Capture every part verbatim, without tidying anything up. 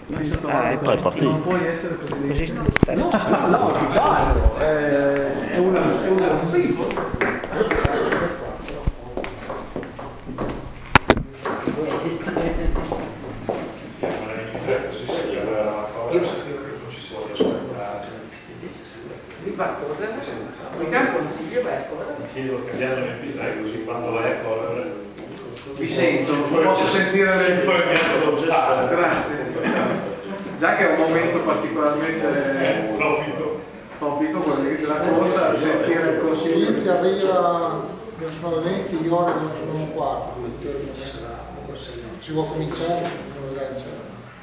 Ah, e poi porti. Non puoi essere presidente. Così sta. No, no, ti parlo. È è un è un ufficio. Io sapevo che non ci si vuole ascoltare. Mi fa correre, mi campo non si deve correre. Sì, lo cambiamo nel P tre, così quando vai a correre. Vi sento, posso sentire le... Ah, grazie. Già che è un momento particolarmente topico, quello della cosa, sentire il consiglio. Inizia arriva, non sono venti, io ora non sono un quarto. Si può cominciare? Non lo dai,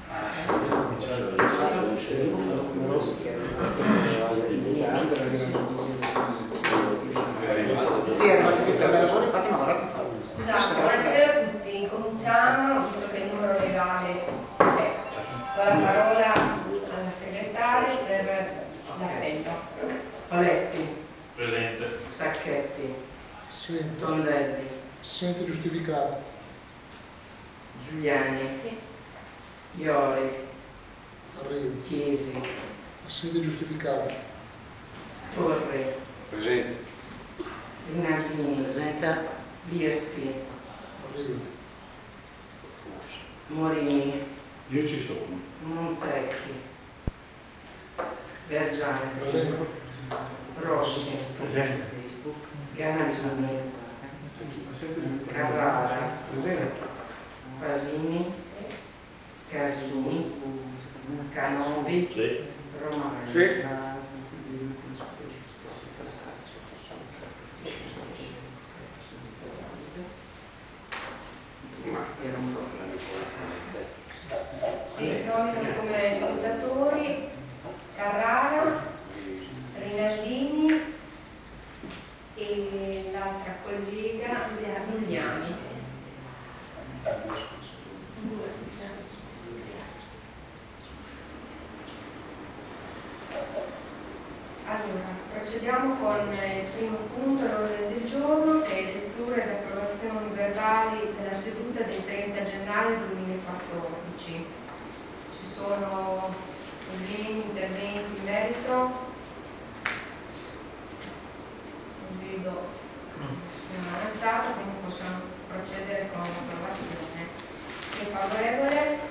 Sì, è arrivato tutto il lavoro, infatti ma ora ti fa. Scusate, buonasera a tutti. Cominciamo, visto che il numero legale c'è. Do la parola al segretario per l'appello. Paletti, Presente. Sacchetti, Senti, Tondelli, senti giustificato. Giuliani, Sì. Iori, Arrivo. Chiesi, Senti giustificato. Torri, Presente. Rinaldini, Presenta. Birzi, Arrivo. Morini, Io ci sono. Montecchi, Vergiani, Presente. Rossi, Ganalini, Carrara, Pasini, Casini, Canovi, Sì. Romani. Sì. Sì, nomino come salutatori Carrara, Rinaldini e l'altra collega Zuliani. Allora, procediamo con il primo punto all'ordine del giorno, che è lettura ed approvazione verbali della seduta del trenta gennaio duemilaquattordici. Ci sono problemi, interventi in merito? Non vedo nessuna avanzata, quindi possiamo procedere con l'approvazione. Chi è favorevole?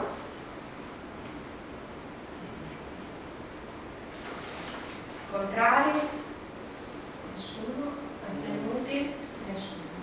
Contrari? Nessuno? Astenuti? Nessuno.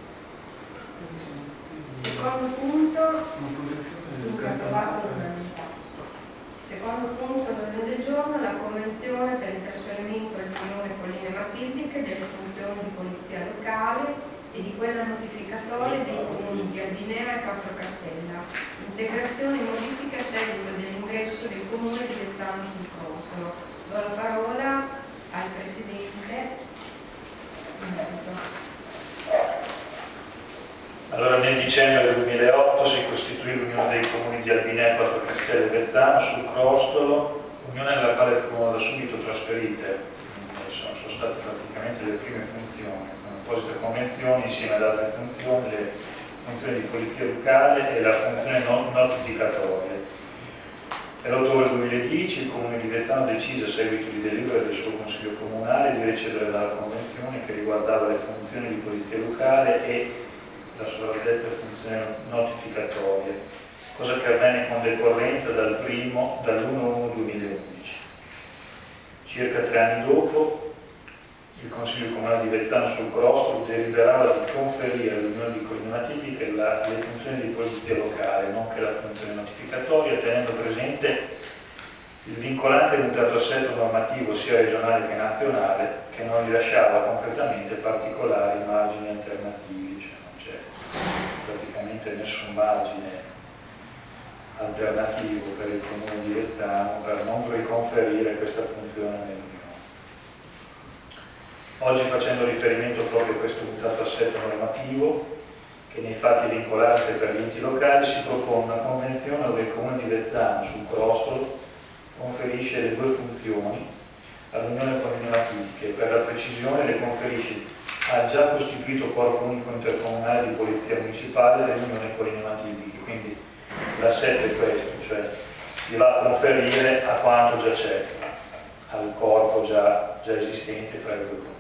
Secondo punto, dunque approvato all'unanimità. Secondo punto all'ordine del giorno, la convenzione per il trasferimento al Comune Colline Matildiche delle funzioni di polizia locale e di quella notificatoria dei comuni di Albinea e Caprocastella. Integrazione e modifica a seguito dell'ingresso del comune di Vezzano sul Consolo. Do la parola al Presidente. Allora, nel dicembre del duemilaotto si costituì l'Unione dei Comuni di Albinea, Quattro Castello e Vezzano sul Crostolo, unione nella quale furono da subito trasferite, sono, sono state praticamente le prime funzioni, con apposite convenzioni insieme ad altre funzioni, le funzioni di polizia locale e la funzione non notificatoria. Nell'ottobre duemiladieci il Comune di Vezzano decise, a seguito di delibera del suo Consiglio Comunale, di recedere dalla Convenzione che riguardava le funzioni di polizia locale e la sovraddetta funzione notificatoria, cosa che avvenne con decorrenza dal primo, dall'primo duemilaundici. Circa tre anni dopo, il Consiglio Comunale di Vezzano sul Crostolo deliberava di conferire all'Unione di Colline Matildiche le funzioni di polizia locale, nonché la funzione notificatoria, tenendo presente il vincolante mutato assetto normativo sia regionale che nazionale, che non gli lasciava concretamente particolari margini alternativi, cioè non c'è praticamente nessun margine alternativo per il Comune di Vezzano per non riconferire questa funzione nell'Unione. Oggi, facendo riferimento proprio a questo mutato assetto normativo, che nei fatti vincolante per gli enti locali, si propone una convenzione dove il Comune di Vezzano sul Crostolo conferisce le due funzioni all'Unione Colline Matildiche, per la precisione le conferisce al già costituito corpo unico intercomunale di polizia municipale dell'Unione Colline Matildiche. Quindi l'assetto è questo, cioè afferire a quanto già c'è, al corpo già, già esistente fra i due comuni.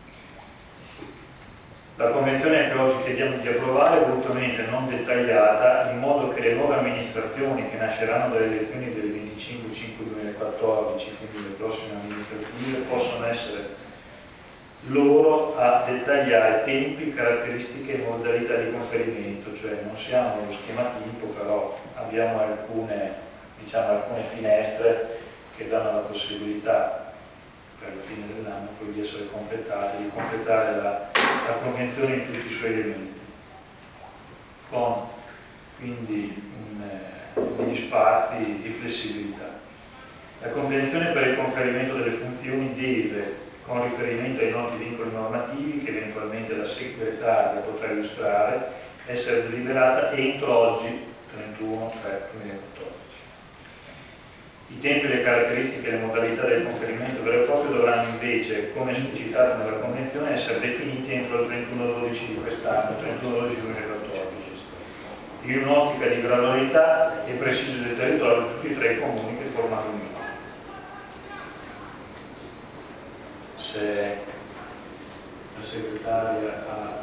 La convenzione che oggi chiediamo di approvare è volutamente non dettagliata, in modo che le nuove amministrazioni che nasceranno dalle elezioni del venticinque cinque duemilaquattordici, quindi le prossime amministrative, possono essere loro a dettagliare tempi, caratteristiche e modalità di conferimento, cioè non siamo lo schema tipo, però abbiamo alcune, diciamo, alcune finestre che danno la possibilità per la fine dell'anno poi di essere completate, di completare la, la convenzione in tutti i suoi elementi, con quindi un, eh, degli spazi di flessibilità. La convenzione per il conferimento delle funzioni deve, con riferimento ai noti vincoli normativi che eventualmente la segretaria potrà illustrare, essere deliberata entro oggi, trentuno tre duemilaquattordici. I tempi, le caratteristiche e le modalità del conferimento vero e proprio dovranno invece, come esplicitato nella Convenzione, essere definiti entro il trentuno dodici di quest'anno, trentuno dodici duemilaquattordici, in un'ottica di gradualità e preciso del territorio di tutti e tre i comuni che formano l'Unione. Se la segretaria ha...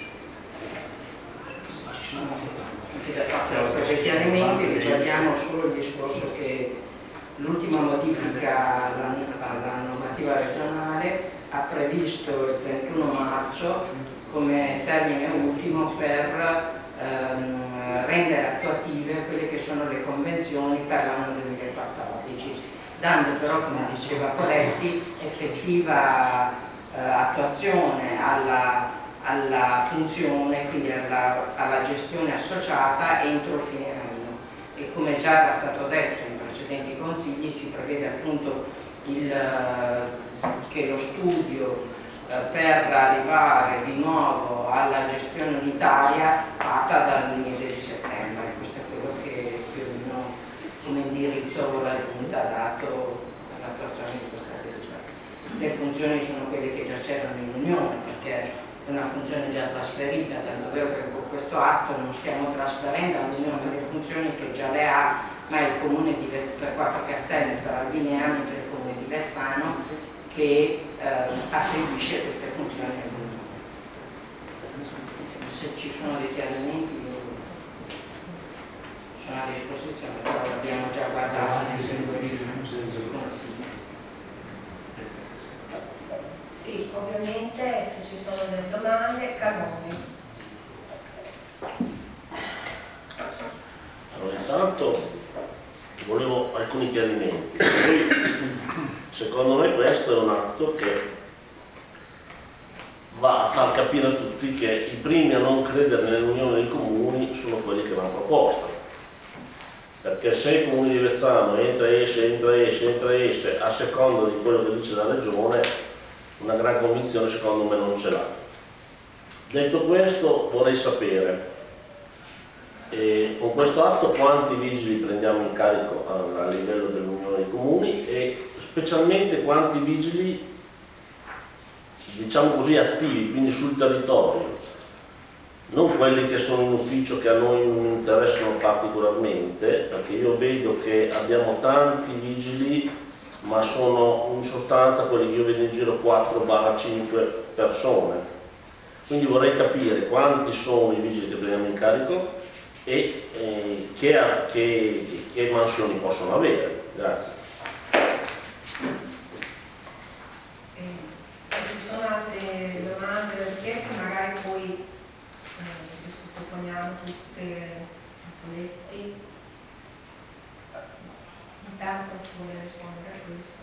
Anche da parte dei chiarimenti riguardiamo solo il discorso che l'ultima modifica alla, alla normativa regionale ha previsto il trentuno marzo come termine ultimo per ehm, rendere attuative quelle che sono le convenzioni per l'anno duemilaquattordici, dando però, come diceva Poletti, effettiva eh, attuazione alla, alla funzione, quindi alla, alla gestione associata entro fine anno. E come già era stato detto in precedenti consigli, si prevede appunto il, che lo studio eh, per arrivare di nuovo alla gestione unitaria parta dal mese di settembre. Questo è quello che più o meno come indirizzo la Giunta ha dato all'attuazione di questa legge. Le funzioni sono quelle che già c'erano in Unione, perché è una funzione già trasferita, tanto vero che con questo atto non stiamo trasferendo all'Unione le funzioni che già le ha, ma è il comune di per Quattro Castelli, per Albinea, mentre il comune di Vezzano che eh, attribuisce queste funzioni all'Unione. Se ci sono dei chiarimenti sono a disposizione, però l'abbiamo già guardato nei singoli consigli. Sì, ovviamente se ci sono delle domande, Carboni. Allora, intanto volevo alcuni chiarimenti. Poi, secondo me questo è un atto che va a far capire a tutti che i primi a non credere nell'unione dei comuni sono quelli che l'hanno proposta. Perché se il comune di Vezzano entra e esce, entra e esce, entra e esce, a seconda di quello che dice la regione, una gran convinzione secondo me non ce l'ha. Detto questo, vorrei sapere eh, con questo atto quanti vigili prendiamo in carico a, a livello dell'Unione dei Comuni e specialmente quanti vigili, diciamo così, attivi, quindi sul territorio, non quelli che sono in ufficio che a noi non interessano particolarmente, perché io vedo che abbiamo tanti vigili ma sono in sostanza quelli che io vedo in giro quattro cinque persone. Quindi vorrei capire quanti sono i vigili che prendiamo in carico e eh, che, che, che mansioni possono avere. Grazie. Se ci sono altre domande o richieste, magari poi eh, sottoponiamo tutte i Poletti. Intanto vuole rispondere a questo.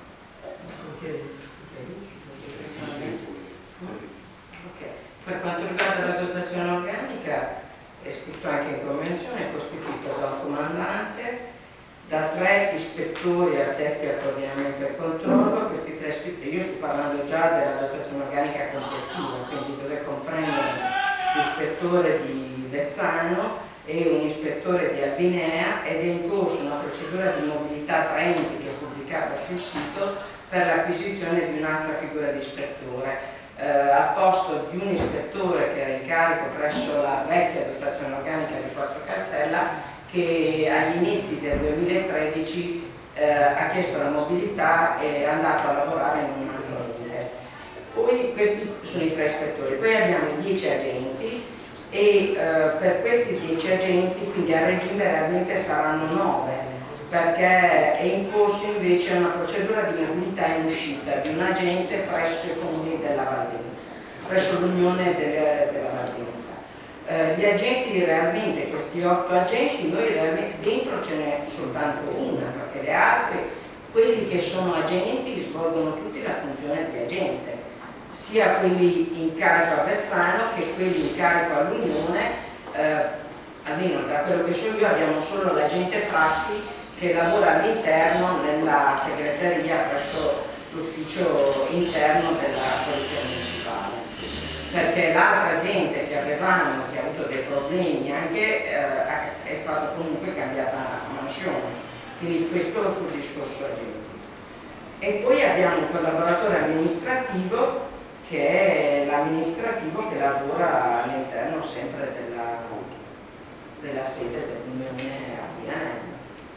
Okay. Per quanto riguarda la dotazione organica, è scritto anche in convenzione, è costituito da un comandante, da tre ispettori addetti al coordinamento e al controllo. Questi tre ispettori, io sto parlando già della dotazione organica complessiva, quindi dove comprendere l'ispettore di Vezzano e un ispettore di Albinea, ed è in corso una procedura di mobilità tra enti che è pubblicata sul sito per l'acquisizione di un'altra figura di ispettore. Eh, al posto di un ispettore che era in carico presso la vecchia dotazione organica di Quattro Castella, che agli inizi del duemilatredici eh, ha chiesto la mobilità e è andato a lavorare in un altro ente. Poi questi sono i tre ispettori, poi abbiamo i dieci agenti e eh, per questi dieci agenti, quindi a regime realmente saranno nove, perché è in corso invece una procedura di mobilità in uscita di un agente presso i comuni della Valdenza, presso l'Unione delle, della Valdenza. Eh, gli agenti realmente, questi otto agenti, noi realmente dentro ce n'è soltanto una, perché le altre, quelli che sono agenti svolgono tutti la funzione di agente, sia quelli in carico a Vezzano che quelli in carico all'Unione, eh, almeno da quello che so io abbiamo solo l'agente Fratti che lavora all'interno nella segreteria presso l'ufficio interno della Polizia Municipale, perché l'altra gente che avevamo, che ha avuto dei problemi anche, eh, è stata comunque cambiata a mansione, quindi questo sul discorso agenti. E poi abbiamo un collaboratore amministrativo che è l'amministrativo che lavora all'interno sempre della, della sede dell'Unione a Milano.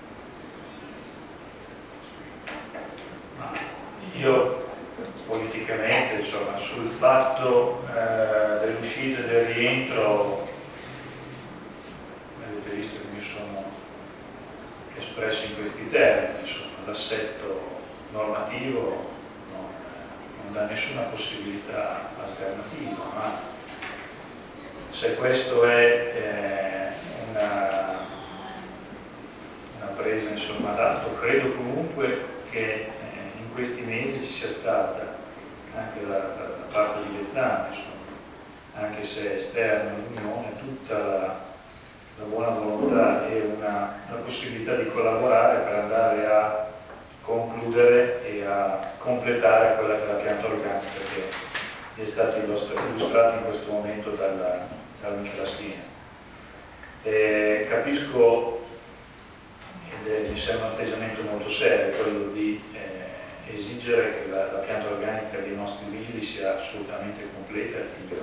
Io politicamente, insomma, sul fatto eh, dell'uscita e del rientro, avete visto che mi sono espresso in questi termini, insomma, l'assetto normativo non, non dà nessuna possibilità alternativa, ma se questo è eh, una, una presa insomma d'atto, credo comunque che in questi mesi ci sia stata anche da, da, da parte di Vezzano, insomma, anche se esterno all'Unione, tutta la, la buona volontà e una, la possibilità di collaborare per andare a concludere e a completare quella che è la pianta organica che è stata illustrata in questo momento dalla, dalla Michelaschina. E capisco, ed è, mi sembra un atteggiamento molto serio, quello di eh, esigere che la, la pianta organica dei nostri vigili sia assolutamente completa e attiva.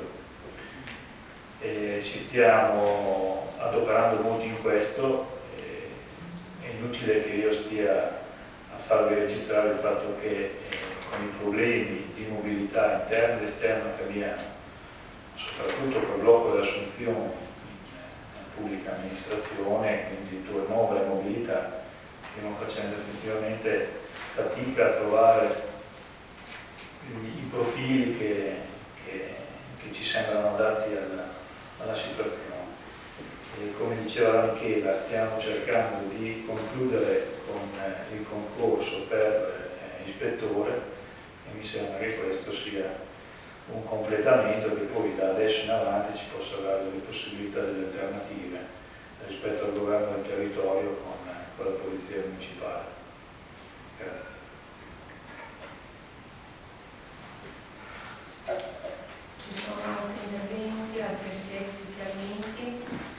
E ci stiamo adoperando molto in questo, e, è inutile che io stia a farvi registrare il fatto che eh, con i problemi di mobilità interna ed esterna che abbiamo, soprattutto col blocco delle assunzioni in pubblica amministrazione, quindi dove muove la mobilità, stiamo facendo effettivamente fatica a trovare i, i profili che, che, che ci sembrano adatti alla, alla situazione. E come diceva la Michela, stiamo cercando di concludere con eh, il concorso per eh, ispettore e mi sembra che questo sia un completamento che poi da adesso in avanti ci possa dare delle possibilità, delle alternative rispetto al governo del territorio con, eh, con la polizia municipale. Grazie. Ci sono altri interventi, altri richiesti di chiarimenti?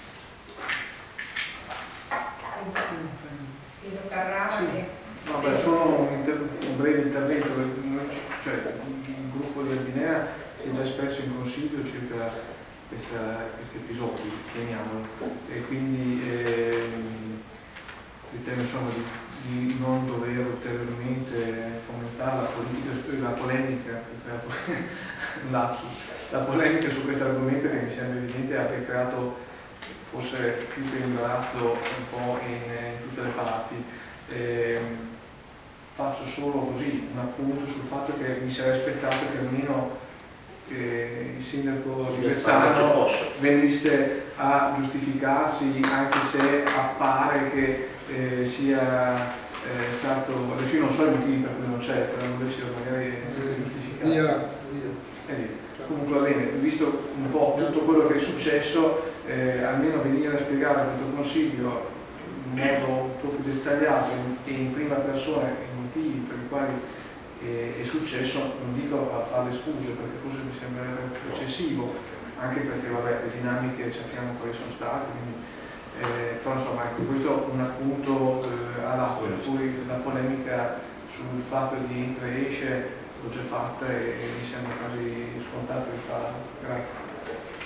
Pietro Carrara. Sì. No, beh, solo un, inter un breve intervento, cioè il gruppo di Albinea si è già espresso in consiglio circa questa, questi episodi, chiamiamolo, e quindi ehm, ritengo insomma di, di non dover ulteriormente fomentare la, politica, la polemica, lapsus, la polemica su questo argomento che mi sembra evidente abbia creato forse più che imbarazzo un po' in, in tutte le parti. Eh, faccio solo così un appunto sul fatto che mi sarei aspettato che almeno eh, il sindaco di Vezzano venisse a giustificarsi, anche se appare che eh, sia eh, stato, adesso io non so i motivi per cui non c'è, però non deciso magari giustificare. Via, via. Eh, comunque va bene, visto un po' tutto quello che è successo, eh, almeno venire a spiegare a questo consiglio in modo un po' più dettagliato e in prima persona i motivi per i quali eh, è successo, non dico a fare le scuse perché forse mi sembra eccessivo, anche perché vabbè, le dinamiche sappiamo quali sono state, quindi, eh, però insomma ecco, questo è un appunto eh, all'atto, poi la polemica sul fatto di entra e esce l'ho già fatta e, e mi sembra quasi scontato di farlo. Grazie.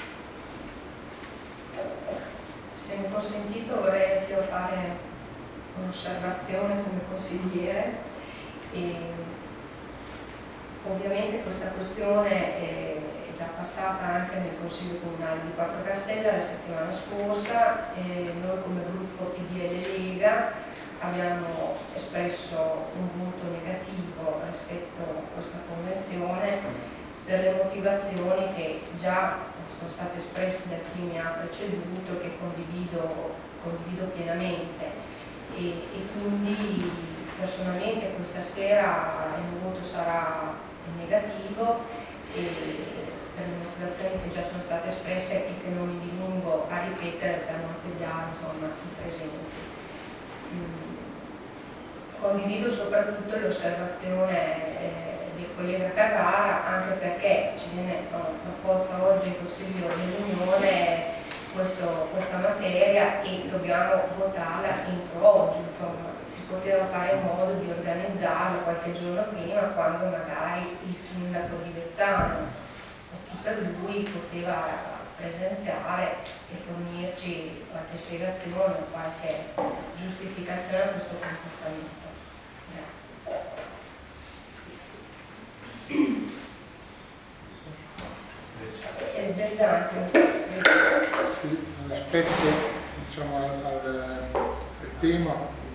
Se mi consentito vorrei anche fare un'osservazione come consigliere. E ovviamente questa questione è già passata anche nel Consiglio Comunale di Quattro Castelle la settimana scorsa e noi come gruppo P D L Lega abbiamo espresso un voto negativo rispetto a questa convenzione per le motivazioni che già sono state espresse da chi mi ha preceduto e che condivido, condivido pienamente e, e quindi personalmente questa sera il mio voto sarà negativo e per le motivazioni che già sono state espresse e che non mi dilungo a ripetere per non tediare insomma i presenti. Mm. Condivido soprattutto l'osservazione eh, del collega Carrara, anche perché ci viene insomma, proposta oggi in Consiglio dell'Unione questo, questa materia e dobbiamo votarla entro oggi, insomma si poteva fare in modo di organizzarla qualche giorno prima quando magari il sindaco di Vezzano o chi per lui poteva presenziare e fornirci qualche spiegazione o qualche giustificazione a questo comportamento. Rispetto diciamo, al, al, al tema,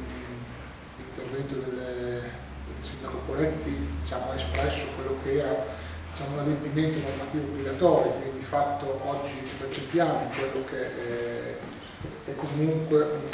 l'intervento del, del sindaco Poletti diciamo, ha espresso quello che era diciamo, l'adempimento normativo obbligatorio, quindi di fatto oggi percepiamo quello che è, è comunque un,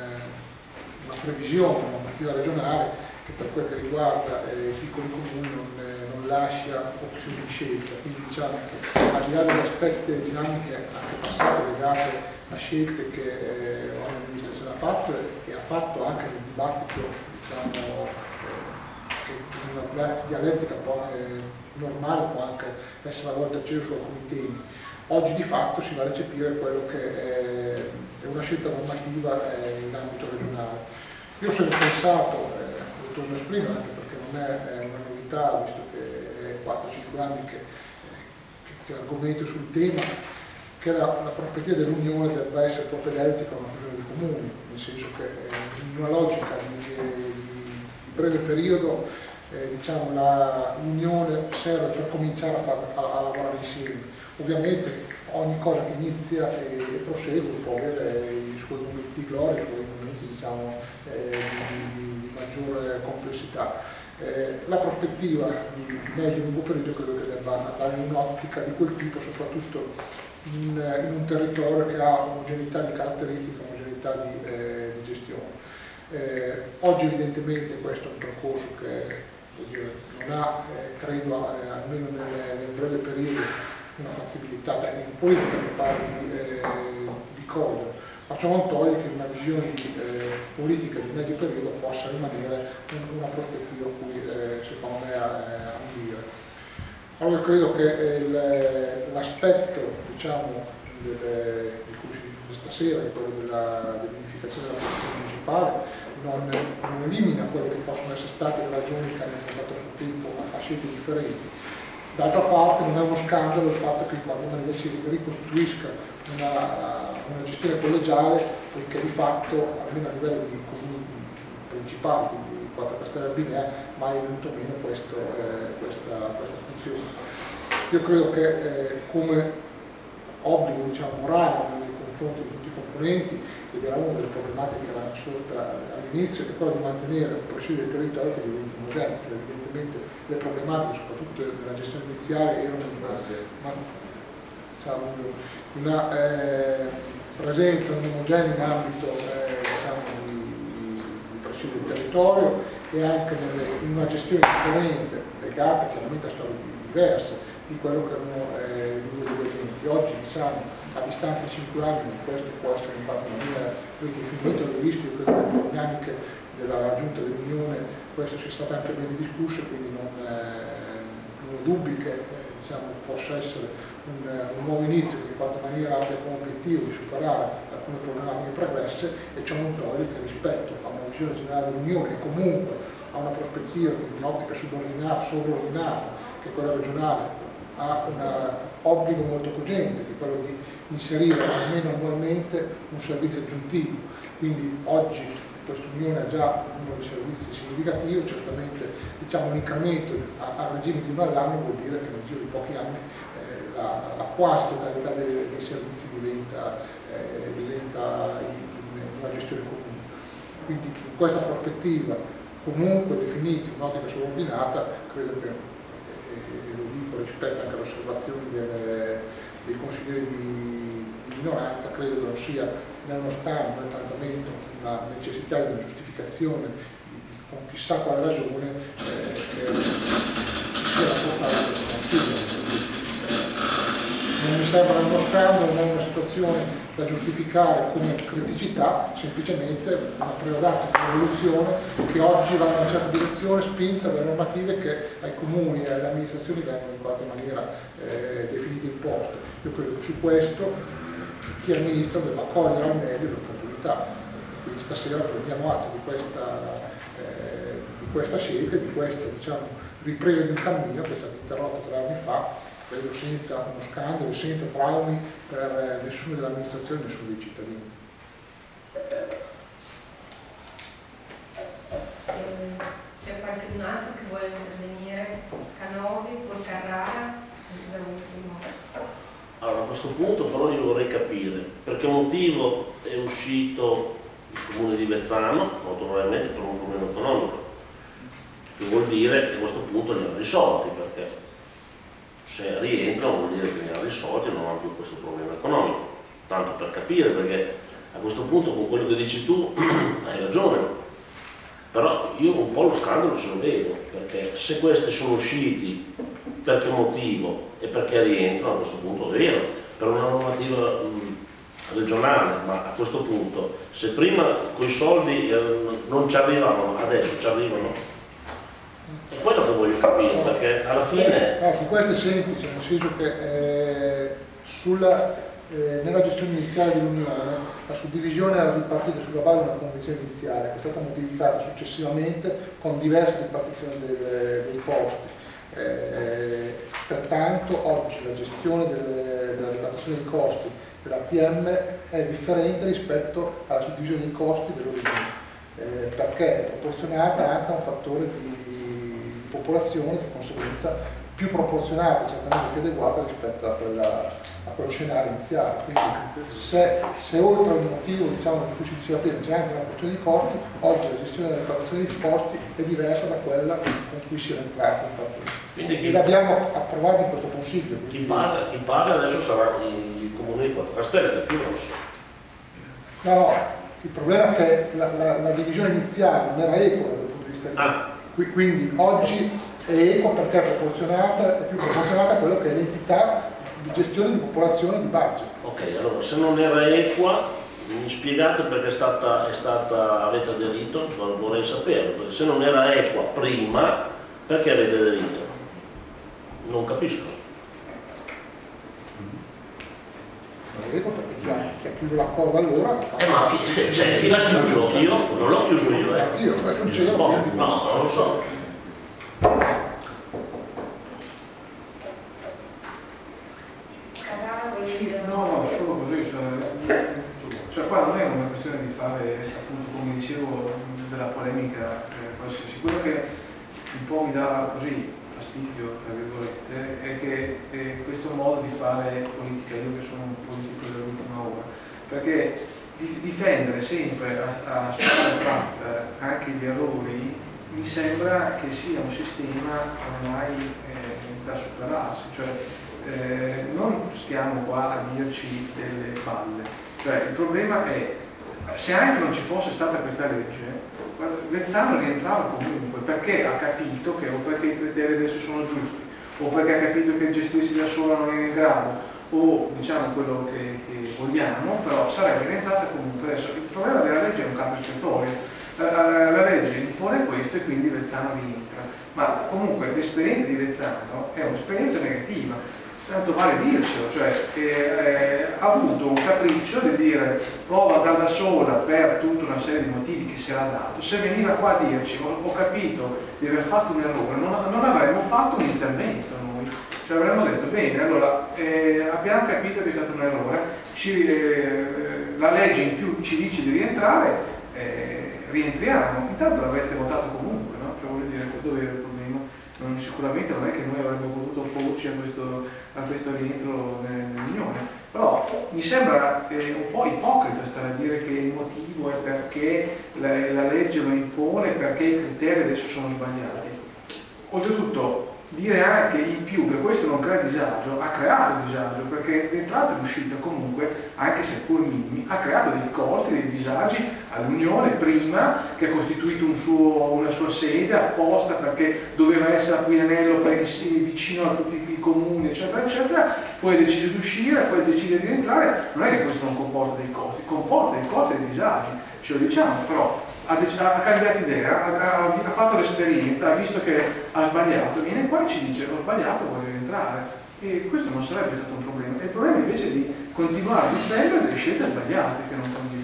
una previsione normativa regionale che per quel che riguarda eh, i piccoli comuni non, eh, non lascia opzioni di scelta, quindi diciamo che al di là degli aspetti delle dinamiche anche passate legate a scelte che eh, l'amministrazione ha fatto e, e ha fatto anche nel dibattito diciamo, eh, che in una dialettica può, eh, normale può anche essere a volte acceso su alcuni temi. Oggi di fatto si va a recepire quello che è, è una scelta normativa eh, in ambito regionale. Io ho sempre pensato, eh, lo torno a esprimere anche perché non è, è una novità, visto che è quattro cinque anni che, che, che argomento sul tema, che la, la prospettiva dell'Unione debba essere propedeutica a una fusione di comuni, nel senso che eh, in una logica di, di, di breve periodo eh, diciamo, l'Unione serve per cominciare a, far, a, a lavorare insieme. Ovviamente ogni cosa che inizia e, e prosegue può avere i suoi momenti di gloria, i suoi momenti diciamo, eh, di, di, di maggiore complessità. Eh, la prospettiva di, di medio e lungo periodo credo che debba dare un'ottica di quel tipo, soprattutto in, in un territorio che ha omogeneità di caratteristiche, omogeneità di, eh, di gestione. Eh, oggi evidentemente questo è un percorso che dire, non ha, eh, credo, eh, almeno nel, nel breve periodo, una fattibilità tecnico-politica, mi pare di, eh, di cogliere, ma ciò non toglie che in una visione di eh, politica di medio periodo possa rimanere un, una prospettiva a cui eh, secondo me ambire. Allora io credo che l'aspetto diciamo, del, di cui si discute stasera, che è quello della, dell'unificazione della posizione municipale, non, non elimina quelle che possono essere state le ragioni che hanno portato sul tempo a, a scelte differenti. D'altra parte non è uno scandalo il fatto che in qualche maniera si ricostituisca una, una gestione collegiale, poiché di fatto, almeno a livello di comuni principali, quindi Quattro Castelle Albinea, mai è venuto meno questo, eh, questa, questa funzione. Io credo che eh, come obbligo diciamo, morale nei confronti di tutti i componenti, ed era una delle problematiche che era sorta all'inizio, è quella di mantenere un presidio del territorio che diventi omogeneo, cioè evidentemente le problematiche, soprattutto nella gestione iniziale, erano una, diciamo, una eh, presenza non omogenea in ambito eh, diciamo, di, di presidio del territorio e anche nelle, in una gestione differente, legata chiaramente a storie diverse di quello che erano eh, i due agenti. Oggi diciamo a distanza di cinque anni questo può essere in qualche maniera ridefinito, l'ho visto, io credo che le dinamiche della Giunta dell'Unione questo sia stato anche bene discusso, quindi non, eh, non ho dubbi che eh, diciamo, possa essere un, un nuovo inizio che in qualche maniera abbia come obiettivo di superare alcune problematiche pregresse e ciò non toglie che rispetto a una visione generale dell'Unione e comunque a una prospettiva che in un'ottica subordinata, sovraordinata, che è quella regionale, ha un obbligo molto cogente, che è quello di inserire almeno annualmente un servizio aggiuntivo. Quindi oggi questa unione ha già un numero di servizi significativo, certamente diciamo, un incremento a, a regime di uno all'anno vuol dire che nel giro di pochi anni eh, la, la quasi totalità dei, dei servizi diventa, eh, diventa in, in una gestione comune. Quindi in questa prospettiva, comunque definiti in un'ottica sovraordinata, credo che, e lo dico rispetto anche alle osservazioni delle, dei consiglieri di, di minoranza, credo che non sia né uno scambio né tantamento una necessità di una giustificazione di, di, con chissà quale ragione eh, che sia la portata del Consiglio. Non mi sembra uno scambio, non è una situazione da giustificare come criticità, semplicemente una prerogativa di evoluzione che oggi va in una certa direzione spinta da normative che ai comuni e alle amministrazioni vengono in qualche maniera eh, definite in posto. Io credo che su questo chi amministra debba cogliere al meglio l'opportunità. Quindi stasera prendiamo atto di questa, eh, di questa scelta, di questa diciamo, ripresa di un cammino che è stato interrotto tre anni fa, credo senza uno scandalo, senza traumi per nessuno dell'amministrazione e nessuno dei cittadini. C'è qualcun altro che vuole intervenire? Canovi, Porcarrara, da ultimo. Allora, a questo punto però io vorrei capire per che motivo è uscito il comune di Vezzano, autonomamente per un problema economico, che vuol dire che a questo punto li hanno risolti, perché se rientrano vuol dire che li hanno risolti e non hanno più questo problema economico. Tanto per capire, perché a questo punto con quello che dici tu hai ragione, però io un po' lo scandalo ce lo vedo, perché se questi sono usciti per che motivo e perché rientrano, a questo punto è vero, per una normativa mh, regionale, ma a questo punto se prima quei soldi eh, non ci arrivavano, adesso ci arrivano. È quello che voglio capire, no, perché alla fine... No, su questo è semplice, nel senso che eh, sulla, eh, nella gestione iniziale dell'Unione la suddivisione era ripartita sulla base di una convenzione iniziale che è stata modificata successivamente con diverse ripartizioni del, dei costi. Eh, pertanto oggi la gestione delle, della ripartizione dei costi della P M è differente rispetto alla suddivisione dei costi dell'origine, eh, perché è proporzionata anche a un fattore di popolazione, di conseguenza più proporzionata, certamente più adeguata rispetto a, quella, a quello scenario iniziale. Quindi se, se oltre al motivo diciamo, di cui si diceva prima c'è anche una questione di costi, oggi la gestione della ripartizione dei costi è diversa da quella con cui si era entrati in partenza. E l'abbiamo approvato in questo consiglio. Chi paga, chi paga adesso sarà il comune di Quattro Castelli, per più non lo so. No, no, il problema è che la, la, la divisione iniziale non era equa dal punto di vista di... Ah. Quindi oggi è equa perché è proporzionata, è più proporzionata a quello che è l'entità di gestione di popolazione di budget. Ok, allora se non era equa, mi spiegate perché è stata, è stata, avete aderito? Vorrei saperlo, perché se non era equa prima, perché avete aderito? Non capisco. Non è equa perché chi ha, chi ha chiuso l'accordo allora ha fatto. Eh ma chi, cioè, chi l'ha chiuso? Io? Non l'ho chiuso io, eh. Io, non c'ero. No, no, non lo so. No, no, solo così, cioè, cioè qua non è una questione di fare, appunto, come dicevo, della polemica eh, qualsiasi. Quello che un po' mi dà così fastidio, tra virgolette, è che è questo modo di fare politica, io che sono un politico dell'ultima ora, perché di, difendere sempre a, a spada tratta anche gli errori mi sembra che sia un sistema ormai eh, da superarsi, cioè eh, non stiamo qua a dirci delle balle, cioè il problema è se anche non ci fosse stata questa legge Vezzano rientrava comunque perché ha capito che o perché i criteri adesso sono giusti o perché ha capito che gestirsi da sola non è in grado o diciamo quello che, che vogliamo, però sarebbe rientrata comunque. Adesso il problema della legge è un capo espiatorio, la, la legge impone questo e quindi Vezzano rientra, ma comunque l'esperienza di Vezzano è un'esperienza negativa. Tanto vale dircelo, cioè che eh, ha avuto un capriccio di dire prova a andare da sola per tutta una serie di motivi che si era dato. Se veniva qua a dirci ho, ho capito di aver fatto un errore, non, non avremmo fatto un intervento noi, cioè avremmo detto bene, allora eh, abbiamo capito che è stato un errore, ci, eh, la legge in più ci dice di rientrare, eh, rientriamo, intanto l'avreste votato comunque, no? Cioè, voglio dire, dove era il problema? Non, sicuramente non è che noi avremmo potuto opporci a questo, a questo rientro nell'Unione, però mi sembra eh, un po' ipocrita stare a dire che il motivo è perché la, la legge lo impone, perché i criteri adesso sono sbagliati. Oltretutto dire anche in più che questo non crea disagio, ha creato disagio, perché l'entrata e l'uscita comunque, anche seppur minimi, ha creato dei costi, dei disagi all'Unione prima, che ha costituito un suo, una sua sede apposta perché doveva essere a Quinanello vicino a tutti i comuni, eccetera, eccetera, poi decide di uscire, poi decide di entrare. Non è che questo non comporta dei costi, comporta dei costi e dei disagi, ce lo diciamo, però ha, ha cambiato idea, ha, ha fatto l'esperienza, ha visto che ha sbagliato, viene qua e ci dice ho sbagliato, voglio rientrare, e questo non sarebbe stato un problema. Il problema invece è di continuare a difendere delle scelte sbagliate che non condivido.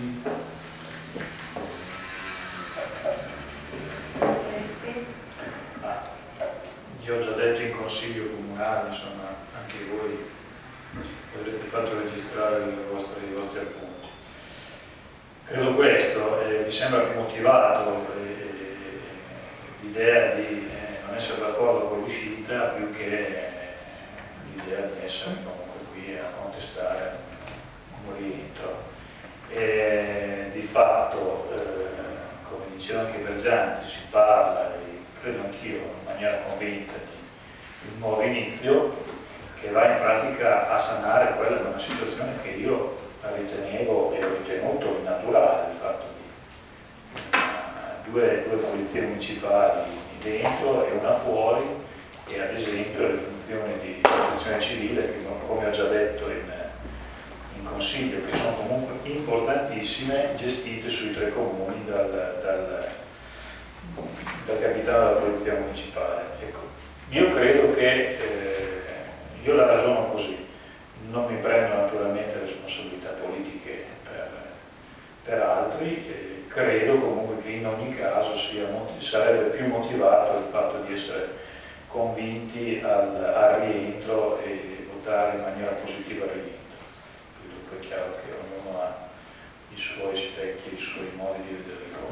Io ho già detto in consiglio comunale, insomma, anche voi avrete fatto registrare le vostre, i vostri appunti. Credo questo, eh, mi sembra più motivato eh, l'idea di eh, non essere d'accordo con l'uscita più che eh, l'idea di essere comunque qui a contestare un rientro. E di fatto, eh, come diceva anche Bergianti, si parla, e credo anch'io in maniera convinta, di un nuovo inizio che va in pratica a sanare quella di una situazione che io ritenevo e ho ritenuto innaturale, il fatto di uh, due, due polizie municipali dentro e una fuori, e ad esempio le funzioni di protezione civile che, come ho già detto in, in consiglio, che sono comunque importantissime, gestite sui tre comuni dal, dal, dal capitano della polizia municipale. Ecco, io credo che eh, io la ragiono così. Non mi prendo naturalmente responsabilità politiche per, per altri, eh, credo comunque che in ogni caso sia, sarebbe più motivato il fatto di essere convinti al, al rientro e votare in maniera positiva al rientro. Quindi è chiaro che ognuno ha i suoi specchi, i suoi modi di vedere le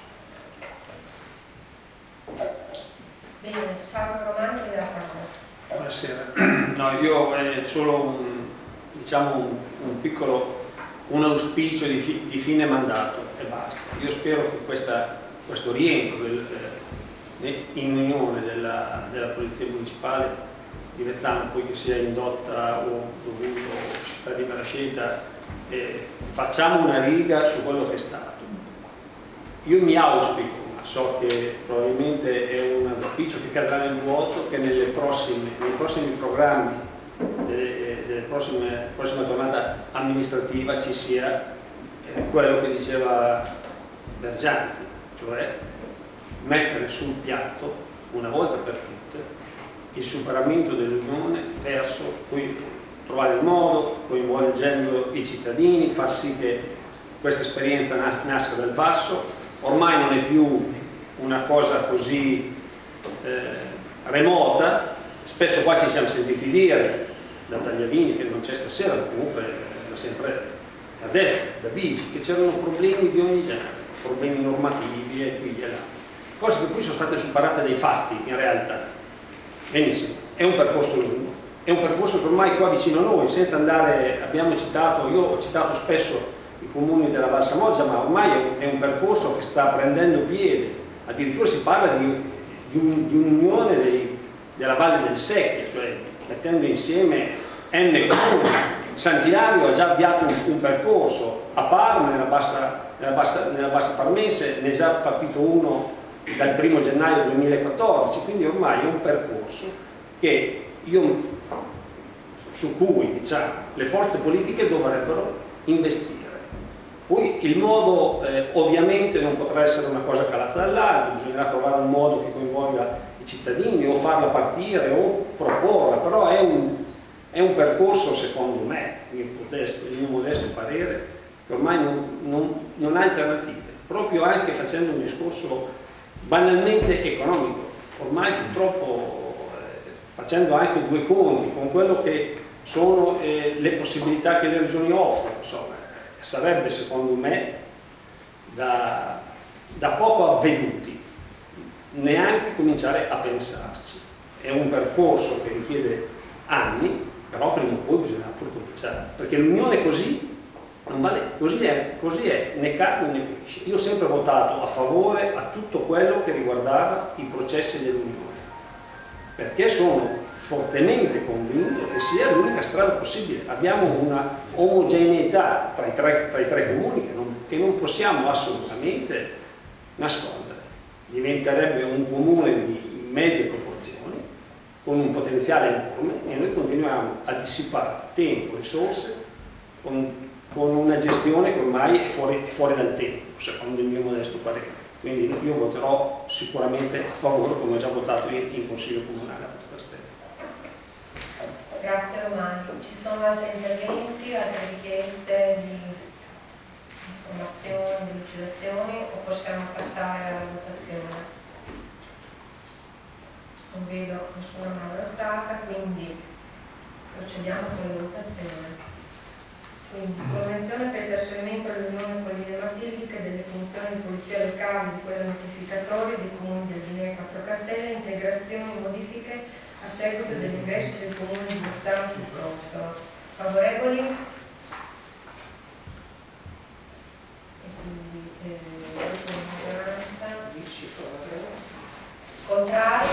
cose. Bene, Salvo Romano della parola. Buonasera, no, io è solo un, diciamo un, un piccolo un auspicio di, fi, di fine mandato e basta. Io spero che questa, questo rientro del, eh, in unione della, della Polizia Municipale di Vezzano, poi che sia indotta o dovuto o città di Marasceta, eh, facciamo una riga su quello che è stato. Io mi auspico, so che probabilmente è un auspicio che cadrà nel vuoto, che nelle prossime, nei prossimi programmi delle, delle prossime, prossima tornata amministrativa ci sia eh, quello che diceva Bergianti, cioè mettere sul piatto una volta per tutte il superamento dell'Unione verso, poi trovare il modo, coinvolgendo i cittadini, far sì che questa esperienza nasca dal basso. Ormai non è più una cosa così eh, remota, spesso qua ci siamo sentiti dire da Tagliavini, che non c'è stasera, comunque l'ha sempre l'ha detto, da Bigi, che c'erano problemi di ogni genere, problemi normativi e qui e là, cose che poi sono state superate dai fatti in realtà. Benissimo, è un percorso lungo, è un percorso che ormai qua vicino a noi, senza andare, abbiamo citato, io ho citato spesso i comuni della Val Samoggia, ma ormai è un percorso che sta prendendo piede, addirittura si parla di, di, un, di un'unione dei, della Valle del Secchia, cioè mettendo insieme N comuni. Sant'Ilario ha già avviato un, un percorso, a Parma, nella bassa, nella, bassa, nella bassa parmense, ne è già partito uno dal primo gennaio duemilaquattordici, quindi ormai è un percorso che io, su cui diciamo, le forze politiche dovrebbero investire. Poi il modo eh, ovviamente non potrà essere una cosa calata dall'alto, bisognerà trovare un modo che coinvolga i cittadini o farla partire o proporla, però è un, è un percorso, secondo me, il, modesto, il mio modesto parere, che ormai non, non, non ha alternative, proprio anche facendo un discorso banalmente economico. Ormai purtroppo eh, facendo anche due conti con quello che sono eh, le possibilità che le regioni offrono, insomma, sarebbe secondo me da, da poco avvenuti, neanche cominciare a pensarci. È un percorso che richiede anni, però prima o poi bisogna pure cominciare, perché l'unione così non vale, così è, così è, né cade né pesce. Io ho sempre votato a favore a tutto quello che riguardava i processi dell'unione, perché sono fortemente convinto che sia l'unica strada possibile. Abbiamo una omogeneità tra i tre, tra i tre comuni che non, che non possiamo assolutamente nascondere. Diventerebbe un comune di medie proporzioni, con un potenziale enorme, e noi continuiamo a dissipare tempo e risorse con, con una gestione che ormai è fuori, è fuori dal tempo, secondo il mio modesto parere. Quindi io voterò sicuramente a favore, come ho già votato in, in Consiglio Comunale a Castello. Grazie Romano. Ci sono altri interventi, altre richieste di informazioni, di lucidazioni, o possiamo passare alla votazione? Non vedo nessuna mano alzata, quindi procediamo con la votazione. Quindi, convenzione per il trasferimento all'Unione Colline Matilliche delle funzioni di polizia locale di quelle notificatorie dei comuni di Albinea e Quattro Castelli, integrazioni e modifiche a seguito dell'ingresso del comune di Bolzano sul Crostolo. Favorevoli? E quindi eh, maggioranza. Contrari?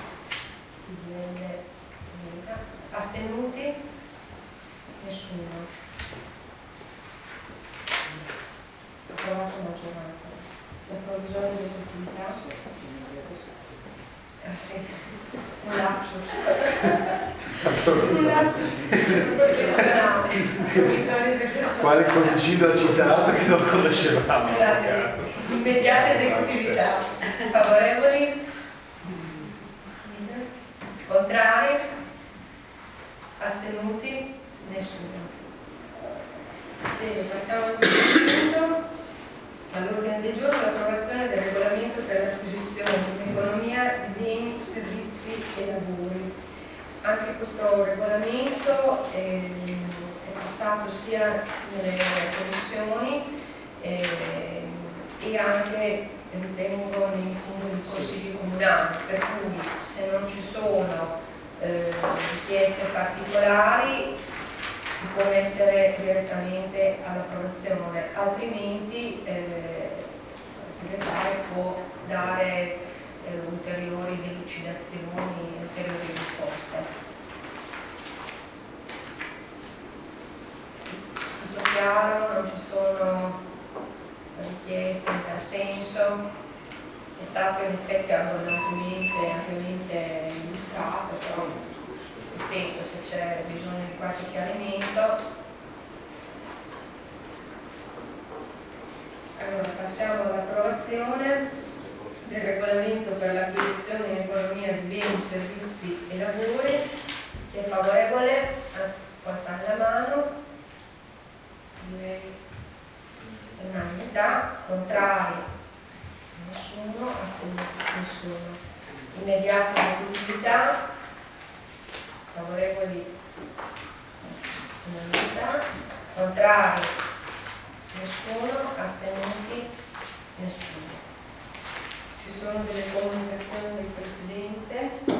Astenuti? Nessuno. Approvato maggioranza. La provvisoria esecutività? Ah sì, un lapsus. Un lapsus professionale. Quale codicino ha citato che non conoscevamo? Immediata esecutività. Favorevoli? Contrari? Astenuti? Nessuno. Bene, passiamo al punto. All'ordine del giorno l'approvazione del regolamento per l'acquisizione in economia di beni, servizi e lavori. Anche questo regolamento eh, è passato sia nelle commissioni eh, e anche, ritengo, nei singoli consigli comunali, per cui se non ci sono eh, richieste particolari si può mettere direttamente all'approvazione, altrimenti eh, il segretario può dare eh, ulteriori delucidazioni, ulteriori risposte. Tutto chiaro? Non ci sono richieste in tal senso? È stato in effetti abbondantemente ampiamente illustrato, però ripeto, se c'è bisogno di qualche chiarimento. Allora, passiamo all'approvazione del regolamento per l'acquisizione in economia di beni, servizi e lavori. Chi è favorevole? Può alzare la mano. Direi unanimità. Contrari? Nessuno. Astenuti? Nessuno. Immediata esecutività. Favorevoli? Unanimità. Contrari? Nessuno. Astenuti? Nessuno. Ci sono delle comunicazioni del Presidente?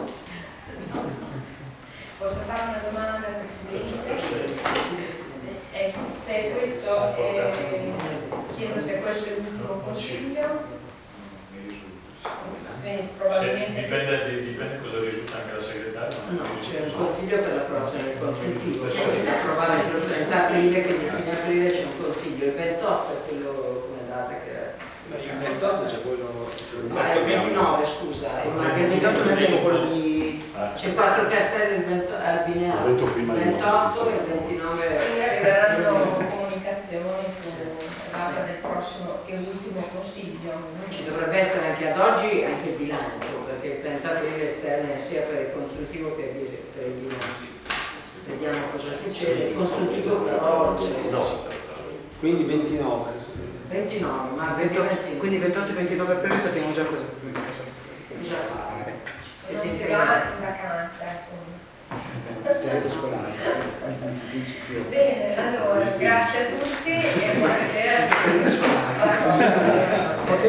Posso fare una domanda al Presidente? Eh, se questo è, chiedo se questo è l'ultimo consiglio. Beh, probabilmente dipende, dipende cosa risulta anche la segretaria. No, c'è un consiglio per l'approvazione del consultivo, c'è da approvare il trenta aprile, quindi a fine aprile c'è un consiglio, il ventotto è quello come data che il ventotto c'è quello, ah, il ventinove scusa, ma il ventotto non abbiamo quello di c'è Quattro Castelli, il Albinea, il ventotto e il ventinove. quindi arriveranno comunicazioni sulla data del prossimo e ultimo consiglio. Ci dovrebbe essere anche ad oggi anche il bilancio, perché il trenta aprile il termine sia per il consultivo che per il bilancio. Vediamo cosa succede. Il consultivo però c'è. No. Quindi ventinove. ventinove, ma ventotto, quindi ventotto e ventinove aprile sappiamo già cosa. Già fatto. Non si va in vacanza, insomma. Bene, allora, grazie a tutti e buonasera.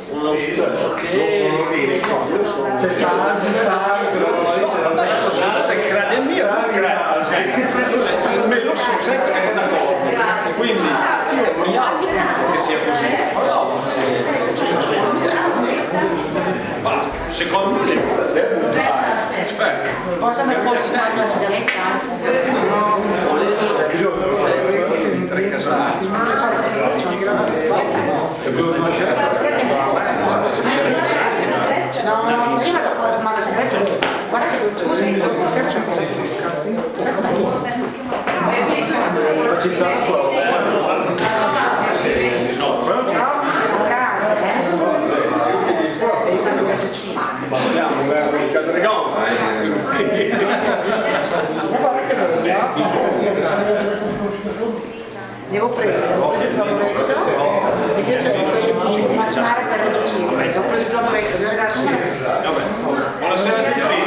un auspicio che è mio, me lo so sempre che è d'accordo, quindi mi auguro che sia così. Basta, secondo me cosa mi può fare la sigaretta? tre casati no, no, prima da fuori a fumare la sigaretta. Guarda che scusi, stasera c'è un po' ci sta la sua devo prendere, ho preso il giuocoletto, mi piace immaginare per Reggio Circolo, ho preso il giuocoletto, devo andare a buonasera a tutti.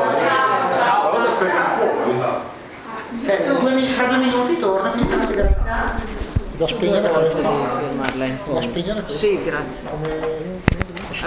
Fra due minuti torno, finita la sigaretta. Da spegnere questa? Da spegnere questa? Sì, grazie. Come...